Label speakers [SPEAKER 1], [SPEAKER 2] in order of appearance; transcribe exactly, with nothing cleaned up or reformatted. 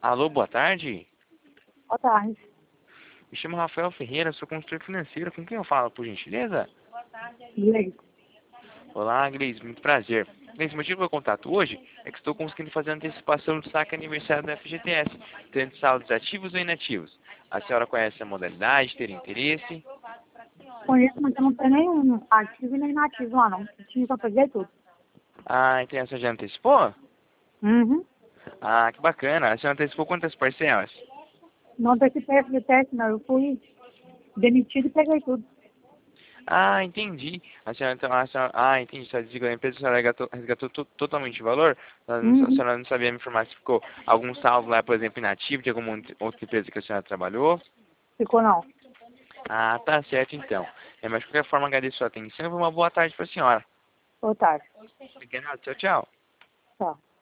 [SPEAKER 1] Alô, boa tarde.
[SPEAKER 2] Boa tarde.
[SPEAKER 1] Me chamo Rafael Ferreira, sou consultor financeiro. Com quem eu falo, por gentileza?
[SPEAKER 2] Leite.
[SPEAKER 1] Olá, Gleise, muito prazer. Gleise, o motivo do meu contato hoje é que estou conseguindo fazer a antecipação do saque aniversário da F G T S, tendo saldos ativos ou inativos. A senhora conhece a modalidade, ter interesse?
[SPEAKER 2] Conheço, mas eu não tenho nem ativo e nem inativo lá, não. Eu tinha que peguei tudo.
[SPEAKER 1] Ah, então a senhora já antecipou?
[SPEAKER 2] Uhum.
[SPEAKER 1] Ah, que bacana. A senhora antecipou quantas parcelas?
[SPEAKER 2] Não antecipei esse teste, não. Eu fui demitido e peguei tudo.
[SPEAKER 1] Ah, entendi. A senhora, então, a senhora, ah, entendi. A senhora desligou a empresa, a senhora resgatou, resgatou to- totalmente o valor? A não- a
[SPEAKER 2] Uhum.
[SPEAKER 1] senhora não sabia me informar se ficou algum saldo lá, por exemplo, inativo de alguma outra outra empresa que a senhora trabalhou?
[SPEAKER 2] Ficou não.
[SPEAKER 1] Ah, tá certo então. É, mas de qualquer forma, agradeço a sua atenção e uma boa tarde para a senhora.
[SPEAKER 2] Boa tarde.
[SPEAKER 1] Obrigado, tchau, tchau.
[SPEAKER 2] Tá.